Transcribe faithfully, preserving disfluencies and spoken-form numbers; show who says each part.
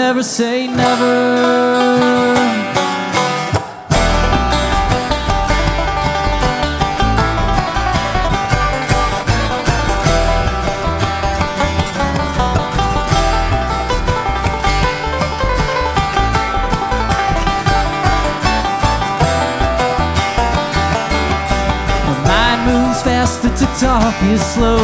Speaker 1: never say never. Moves faster to talk is slow.